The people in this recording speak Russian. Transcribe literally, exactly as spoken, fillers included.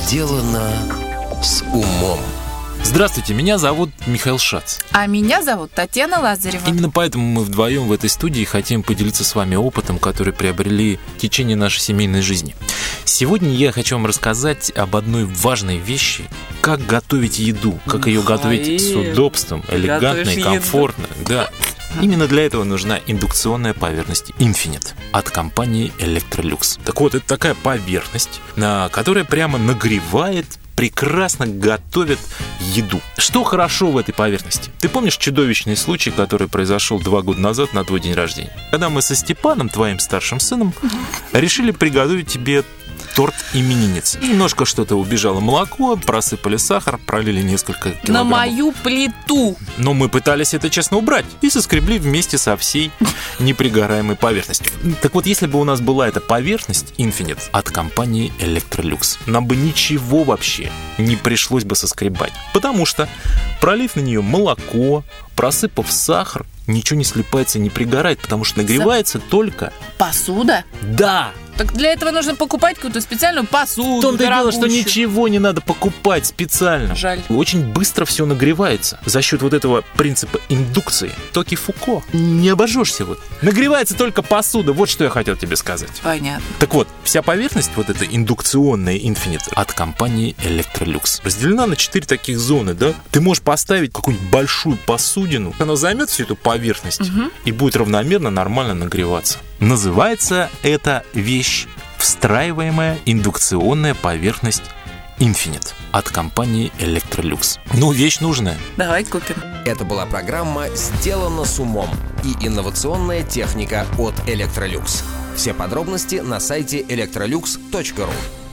Сделано с умом. Здравствуйте, меня зовут Михаил Шац. А меня зовут Татьяна Лазарева. Именно поэтому мы вдвоем в этой студии хотим поделиться с вами опытом, который приобрели в течение нашей семейной жизни. Сегодня я хочу вам рассказать об одной важной вещи: как готовить еду, как ее готовить с удобством, элегантно и комфортно. Да. Именно для этого нужна индукционная поверхность Infinite от компании Electrolux. Так вот, это такая поверхность, которая прямо нагревает, прекрасно готовит еду. Что хорошо в этой поверхности? Ты помнишь чудовищный случай, который произошел два года назад на твой день рождения? Когда мы со Степаном, твоим старшим сыном, решили приготовить тебе торт именинницы. Немножко что-то убежало молоко, просыпали сахар, пролили несколько килограммов. На мою плиту. Но мы пытались это честно убрать и соскребли вместе со всей непригораемой поверхностью. Так вот, если бы у нас была эта поверхность Infinite от компании Electrolux, нам бы ничего вообще не пришлось бы соскребать. Потому что, пролив на нее молоко, просыпав сахар, ничего не слипается, не пригорает, потому что нагревается только... Посуда? Да! Так для этого нужно покупать какую-то специальную посуду. В том-то и дело, что ничего не надо покупать специально. Жаль. Очень быстро все нагревается. За счет вот этого принципа индукции. Токи Фуко. Не обожжешься вот. Нагревается только посуда. Вот что я хотел тебе сказать. Понятно. Так вот, вся поверхность, вот эта индукционная Infinite от компании Electrolux, разделена на четыре таких зоны, да? Ты можешь поставить какую-нибудь большую посудину, она займет всю эту поверхность, угу, и будет равномерно, нормально нагреваться. Называется эта вещь встраиваемая индукционная поверхность Infinite от компании Electrolux. Ну, вещь нужная. Давай купим. Это была программа «Сделано с умом» и инновационная техника от Electrolux. Все подробности на сайте electrolux точка ру.